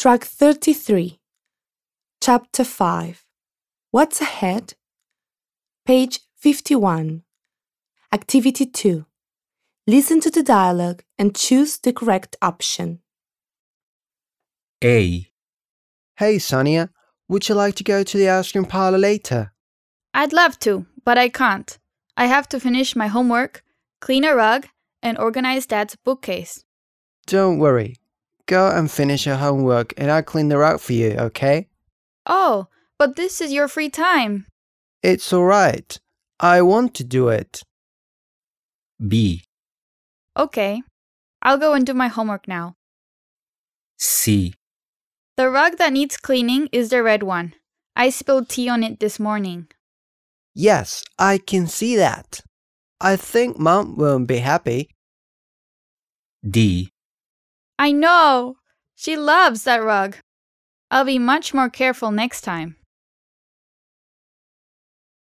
Track 33. Chapter 5. What's ahead? Page 51. Activity 2. Listen to the dialogue and choose the correct option. A. Hey, Sonia, would you like to go to the ice cream parlor later? I'd love to, but I can't. I have to finish my homework, clean a rug, and organize Dad's bookcase. Don't worry. Go and finish your homework and I'll clean the rug for you, okay? Oh, but this is your free time. It's alright. I want to do it. B. Okay, I'll go and do my homework now. C. The rug that needs cleaning is the red one. I spilled tea on it this morning. Yes, I can see that. I think Mom won't be happy. D. I know! She loves that rug. I'll be much more careful next time.